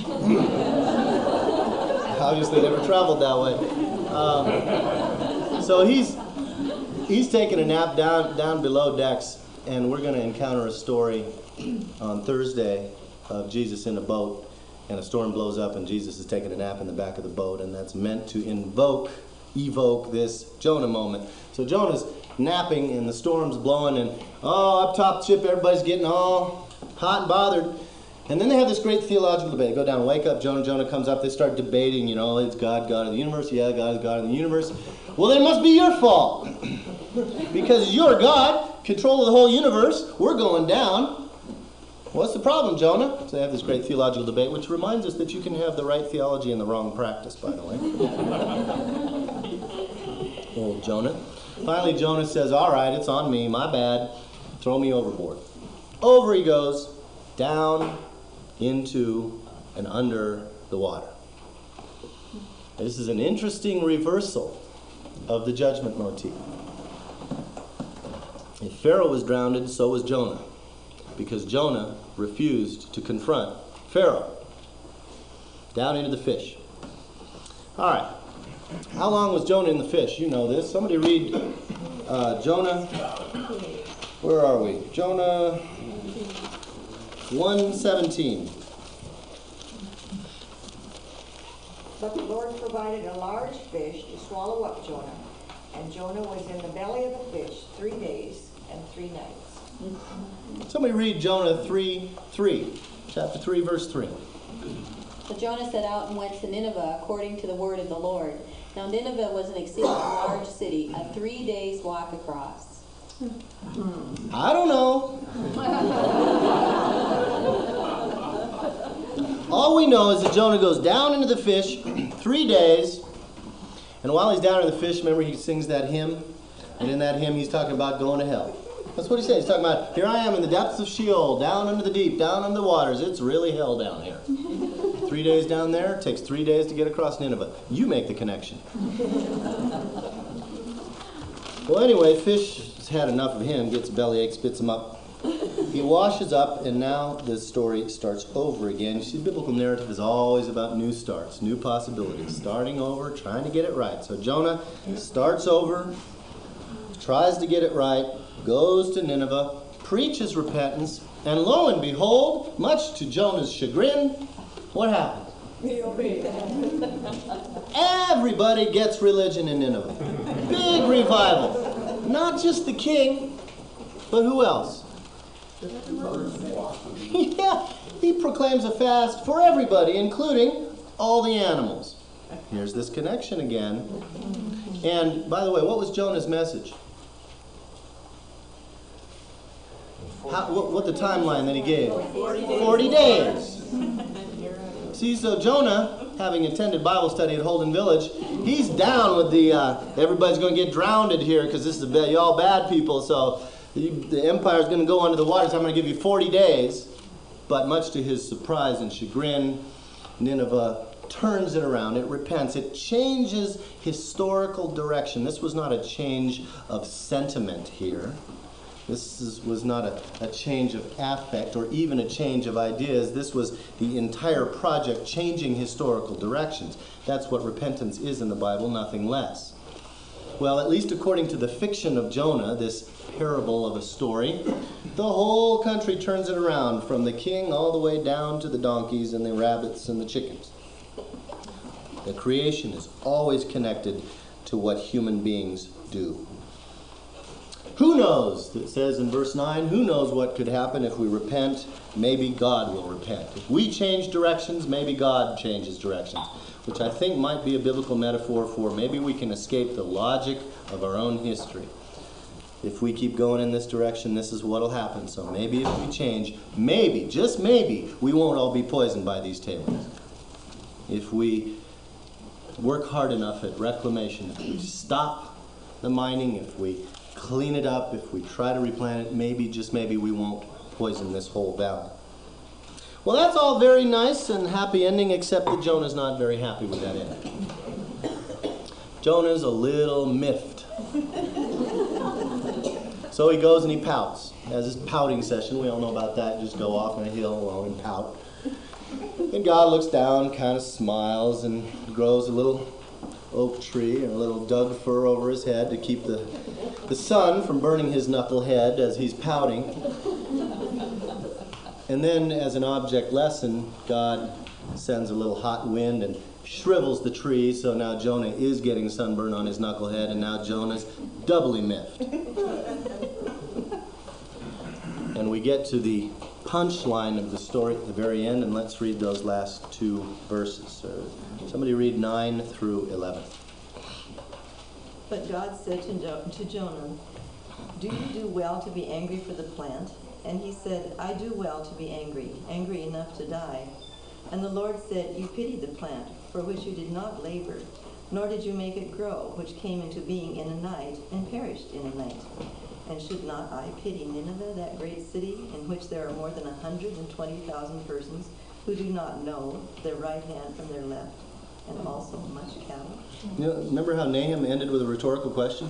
Obviously never traveled that way. Um, so he's he's taking a nap down down below decks, and we're going to encounter a story on Thursday of Jesus in a boat, and a storm blows up, and Jesus is taking a nap in the back of the boat, and that's meant to invoke, evoke this Jonah moment. So Jonah's napping, and the storm's blowing, and oh, up top the ship, everybody's getting all hot and bothered. And then they have this great theological debate. They go down, wake up, Jonah. Jonah comes up. They start debating, you know, it's God, God of the universe. Yeah, God is God of the universe. Well, then it must be your fault. Because you're God, control of the whole universe. We're going down. What's the problem, Jonah? So they have this great theological debate, which reminds us that you can have the right theology and the wrong practice, by the way. Old Jonah. Finally, Jonah says, all right, it's on me, my bad. Throw me overboard. Over he goes, down into and under the water. This is an interesting reversal of the judgment motif. If Pharaoh was drowned, so was Jonah, because Jonah refused to confront Pharaoh. Down into the fish. All right. How long was Jonah in the fish? You know this. Somebody read uh, Jonah. Where are we? Jonah one seventeen. But the Lord provided a large fish to swallow up Jonah, and Jonah was in the belly of the fish three days and three nights. Somebody read Jonah three three. Chapter three, verse three. So Jonah set out and went to Nineveh according to the word of the Lord. Now Nineveh was an exceedingly large city, a three days walk across. I don't know. All we know is that Jonah goes down into the fish three days, and while he's down in the fish, remember he sings that hymn, and in that hymn he's talking about going to hell. That's what he says. He's talking about, here I am in the depths of Sheol, down under the deep, down under the waters. It's really hell down here. Three days down there, takes three days to get across Nineveh. You make the connection. Well, anyway, fish has had enough of him, gets a bellyache, spits him up. He washes up, and now the story starts over again. You see, the biblical narrative is always about new starts, new possibilities, starting over, trying to get it right. So Jonah starts over, tries to get it right, goes to Nineveh, preaches repentance, and lo and behold, much to Jonah's chagrin, what happens? Everybody gets religion in Nineveh. Big revival. Not just the king, but who else? Yeah, he proclaims a fast for everybody, including all the animals. Here's this connection again. And by the way, what was Jonah's message? How, what, what the timeline that he gave? forty days. See, so Jonah, having attended Bible study at Holden Village, he's down with the, uh, everybody's going to get drowned here because this is a, y'all bad people, so the, the empire's going to go under the water, so I'm going to give you forty days. But much to his surprise and chagrin, Nineveh turns it around. It repents. It changes historical direction. This was not a change of sentiment here. This is, was not a, a change of affect or even a change of ideas. This was the entire project changing historical directions. That's what repentance is in the Bible, nothing less. Well, at least according to the fiction of Jonah, this parable of a story, the whole country turns it around from the king all the way down to the donkeys and the rabbits and the chickens. The creation is always connected to what human beings do. Who knows, it says in verse nine, who knows what could happen if we repent? Maybe God will repent. If we change directions, maybe God changes directions, which I think might be a biblical metaphor for maybe we can escape the logic of our own history. if we keep going in this direction, this is what'll happen. So maybe if we change, maybe, just maybe, we won't all be poisoned by these tailings. If we work hard enough at reclamation, if we stop the mining, if we clean it up, if we try to replant it, maybe, just maybe, we won't poison this whole valley. Well, that's all very nice and happy ending, except that Jonah's not very happy with that ending. Jonah's a little miffed. So he goes and he pouts. Has his pouting session. We all know about that. Just go off on a hill alone and pout. And God looks down, kind of smiles, and grows a little oak tree and a little Doug fir over his head to keep the, the sun from burning his knucklehead as he's pouting. And then, as an object lesson, God sends a little hot wind and shrivels the tree, so now Jonah is getting sunburn on his knucklehead, and now Jonah's doubly miffed. And we get to the punchline of the story at the very end, and let's read those last two verses. So somebody read nine through eleven. But God said to, jo- to Jonah, "Do you do well to be angry for the plant?" And he said, "I do well to be angry, angry enough to die." And the Lord said, "You pity the plant, for which you did not labor, nor did you make it grow, which came into being in a night, and perished in a night. And should not I pity Nineveh, that great city, in which there are more than a hundred and twenty thousand persons, who do not know their right hand from their left, and also much cattle?" You know, remember how Nahum ended with a rhetorical question?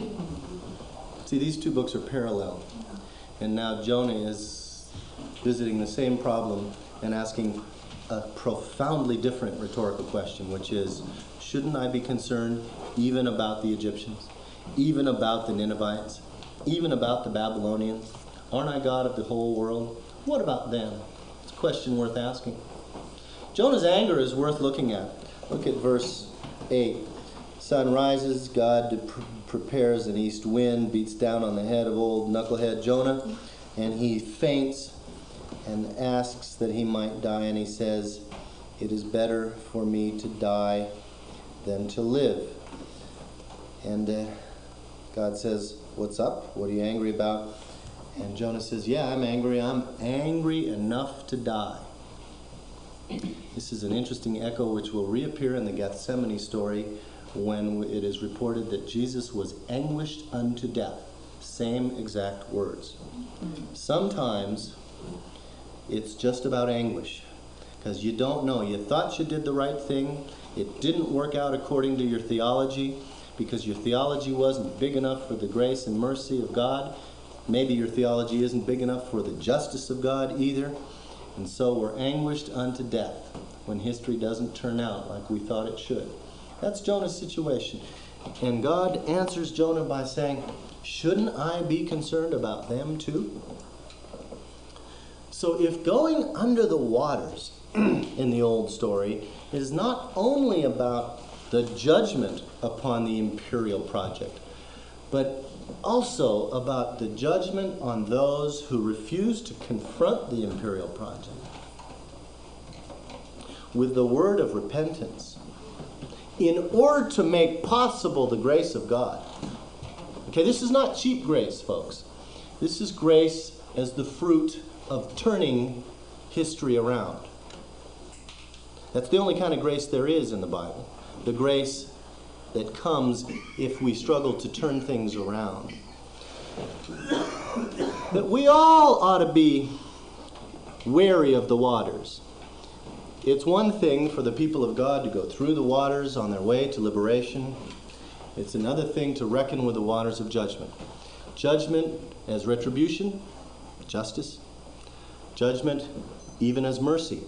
See, these two books are parallel. And now Jonah is visiting the same problem and asking a profoundly different rhetorical question, which is, shouldn't I be concerned even about the Egyptians, even about the Ninevites, even about the Babylonians? Aren't I God of the whole world? What about them? It's a question worth asking. Jonah's anger is worth looking at. Look at verse eight. Sun rises, God pre- prepares an east wind, beats down on the head of old knucklehead Jonah, and he faints and asks that he might die, and he says, "It is better for me to die than to live." And uh, God says, "What's up? What are you angry about?" And Jonah says, "Yeah, I'm angry. I'm angry enough to die." This is an interesting echo which will reappear in the Gethsemane story when it is reported that Jesus was anguished unto death. Same exact words. Sometimes it's just about anguish, because you don't know. You thought you did the right thing. It didn't work out according to your theology, because your theology wasn't big enough for the grace and mercy of God. Maybe your theology isn't big enough for the justice of God either. And so we're anguished unto death when history doesn't turn out like we thought it should. That's Jonah's situation. And God answers Jonah by saying, shouldn't I be concerned about them too? So if going under the waters in the old story is not only about the judgment upon the imperial project, but also about the judgment on those who refuse to confront the imperial project with the word of repentance in order to make possible the grace of God. Okay, this is not cheap grace, folks. This is grace as the fruit of turning history around. That's the only kind of grace there is in the Bible. The grace that comes if we struggle to turn things around. That we all ought to be wary of the waters. It's one thing for the people of God to go through the waters on their way to liberation. It's another thing to reckon with the waters of judgment. Judgment as retribution, justice. Judgment even as mercy.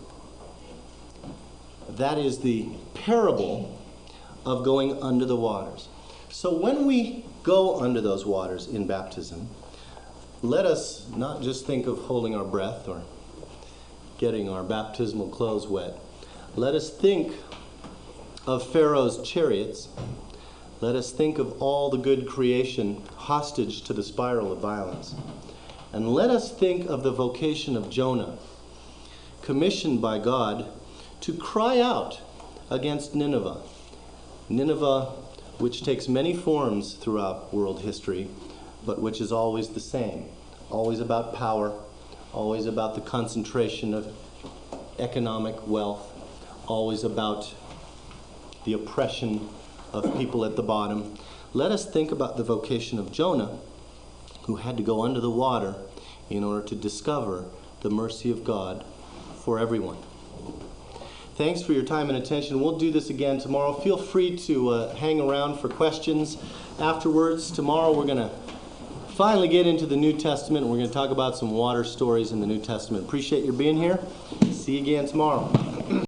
That is the parable of going under the waters. So when we go under those waters in baptism, let us not just think of holding our breath or getting our baptismal clothes wet. Let us think of Pharaoh's chariots. Let us think of all the good creation hostage to the spiral of violence. And let us think of the vocation of Jonah, commissioned by God to cry out against Nineveh. Nineveh, which takes many forms throughout world history, but which is always the same. Always about power, always about the concentration of economic wealth, always about the oppression of people at the bottom. Let us think about the vocation of Jonah, who had to go under the water in order to discover the mercy of God for everyone. Thanks for your time and attention. We'll do this again tomorrow. Feel free to uh, hang around for questions afterwards. Tomorrow we're going to finally get into the New Testament. We're going to talk about some water stories in the New Testament. Appreciate your being here. See you again tomorrow.